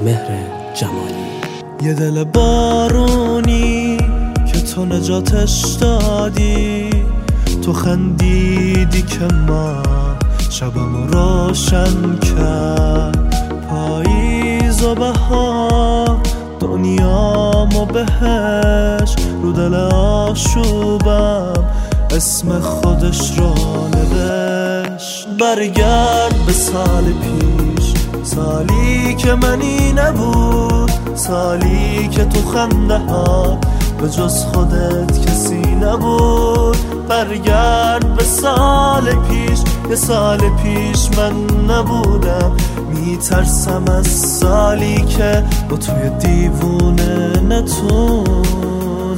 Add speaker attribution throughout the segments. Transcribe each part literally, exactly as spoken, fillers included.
Speaker 1: مهر جمالی.
Speaker 2: یه دل بارونی که تو نجاتش دادی، تو خندیدی که من شبمو روشن کرد. پاییز و بهار دنیامو بهش، رو دل آشوبم اسم خودش رو نوشت. برگرد به سال پیش، سالی که منی نبود، سالی که تو خنده ها به جز خودت کسی نبود. برگرد به سال پیش، یه سال پیش من نبودم. میترسم از سالی که با توی دیوونه نتونم.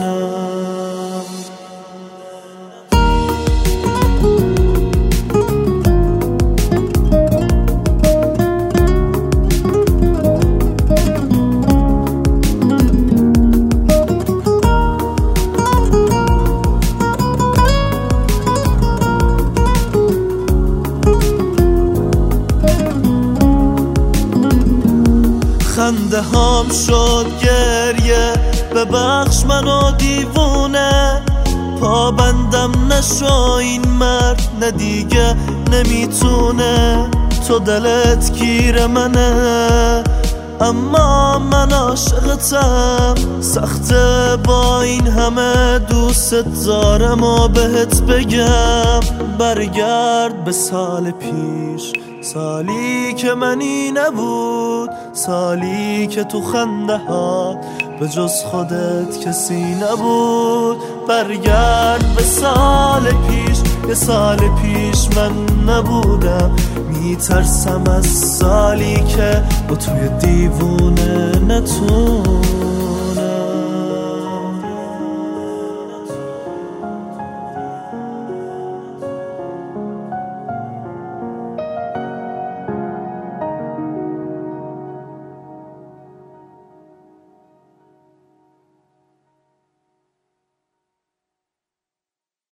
Speaker 2: خنده هام شد گریه، ببخش منو دیوونه. پابندم نشو این مرد نه دیگه نمیتونه. تو دلت گیر منه اما من عاشقتم. سخته با این همه دوست دارم و بهت بگم. برگرد به سال پیش، سالی که منی نبود، سالی که تو خنده ها به جز خودت کسی نبود. برگرد به سال پیش، یه سال پیش من نبودم. میترسم از سالی که با توی دیوونه نتون